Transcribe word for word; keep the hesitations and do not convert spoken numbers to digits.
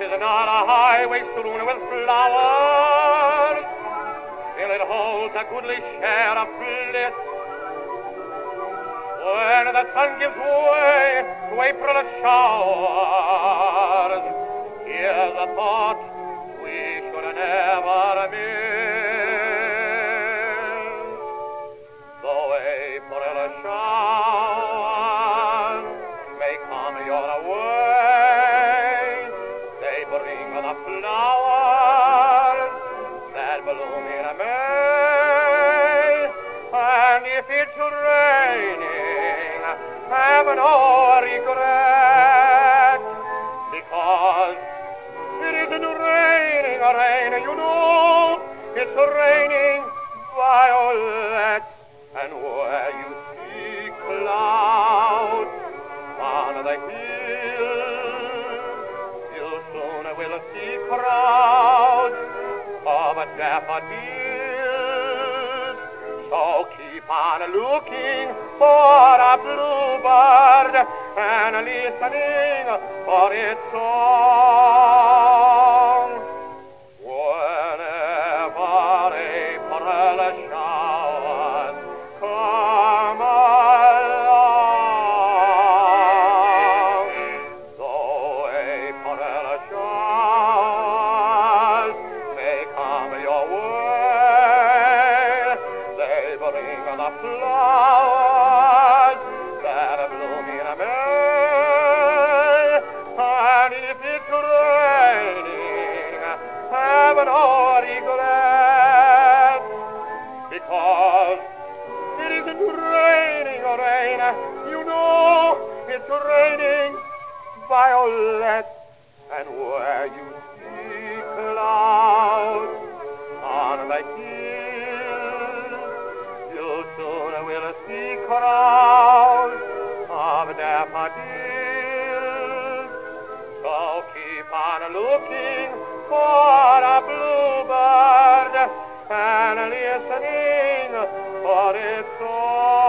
'tis not a highway strewn with flowers, still it holds a goodly share of bliss. When the sun gives way to April showers, here's a thought we should never miss. Though April showers may come your way, they bring the flowers that bloom in May. And if it's raining, have no regret, because it isn't raining, rain, you know, it's raining violets. And where you see clouds on the hills, you soon will see crowds of daffodils. So keep on looking for a bluebird and listening for its song. Whenever April showers come along, though April showers may come your way, they bring the flowers that bloom in May. And if it's raining, have no regret, because it isn't raining, rain, you know, it's raining violets. And where you see clouds on the hills, you soon will see crowds of daffodils. So keep on looking for a bluebird and listening for its song.